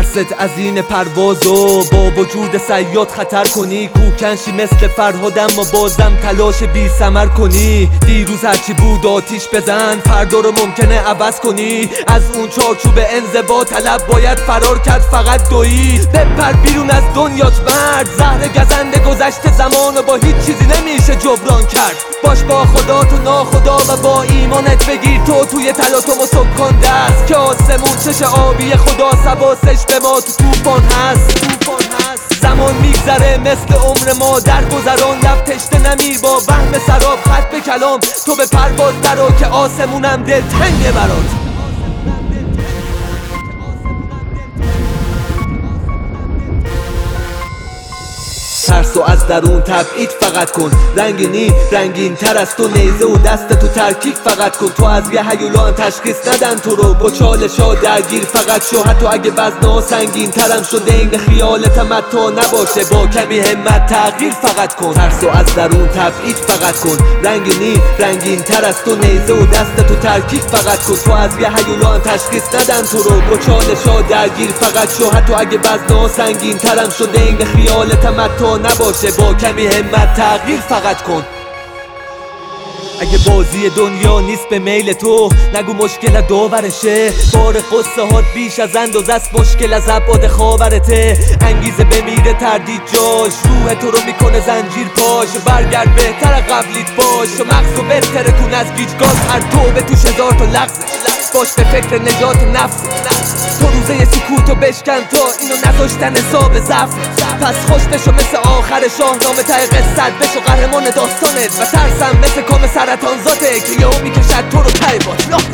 ترست از این پروازو با وجود صیاد خطر کنی، کوکنشی مثل فرهاد اما بازم تلاش بی ثمر کنی. دیروز هرچی بود آتیش بزن، فردا رو ممکنه عوض کنی. از اون چارچوب انزوا طلب باید فرار کرد، فقط دوید بپر بیرون از دنیات مرد. زهر گزنده گذشته زمان و با هیچ چیزی نمیشه جبران کرد. باش با خدا تو ناخدا و با ایمانت بگیر تو توی تلاطم و سکان دست، که آسمون چش آبی خدا سباسش به ما تو توفان هست. زمان میگذره مثل عمر ما در گذران، لب تشته نمیر با وهم سراب. خط به کلام تو به پرواز درا که آسمونم دلتنگه برات. ترسو از درون تبعید فقط کن، رنگینی رنگین تر از تو، نیزه و دست تو ترکیب فقط کن. تو از یه هیولان تشخیص ندن تو رو، با چالشا درگیر فقط شو. حتی اگه وزنها سنگین ترم شده این خیال تمتع نباشه، با کمی همت تغییر فقط کن. ترسو از درون تبعید فقط کن، رنگینی رنگین تر از تو، نیزه و دست تو ترکیب فقط کن. تو از یه هیولان تشخیص ندن تو رو، با چالشا درگیر فقط شو. حتی اگه وزنها سنگین ترم شده این خیال تمتع نباشه، با کمی همت تغییر فقط کن. اگه بازی دنیا نیست به میل تو، نگو مشکل داورشه. بار قصه هات بیش از اندازه است، مشکل از ابعاد خاورته. انگیزه بمیره تردید جاش، روح تو رو میکنه زنجیر پاش. برگرد بهتر قبلیت باش و مغزو بلتره کن از گیجگاه. هر توبه توش هزار تا لغزه، باش به فکر نجات نفس. تو روزه سکوتو بشکن تا اینو نذاشتن حساب ضعف. پس خوش بشو مثل آخر شاهنامه، ته قصت بشو قهرمان داستانت. و ترسم مثل کام سرطان ذاته که یهو میکشد تو رو ته باطلاش.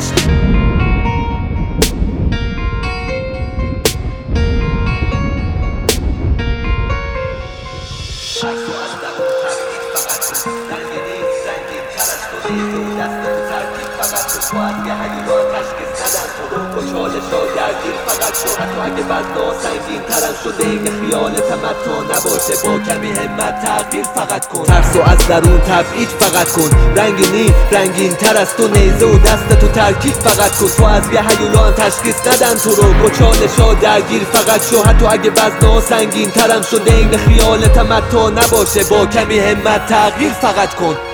حتی اگه وزنها سنگین ترم شده این خیال تمتع نباشه، با کمی همت تغییر فقط کن. ترسو از درون تبعید فقط کن، رنگینی رنگین تر از تو، نیزه و دست تو ترکیب فقط کن. تو از یه هیولان تشخیص ندن تو رو، با چالشا درگیر فقط شو. حتی اگه وزنها سنگین ترم شده این خیال تمتع نباشه، با کمی همت تغییر فقط کن.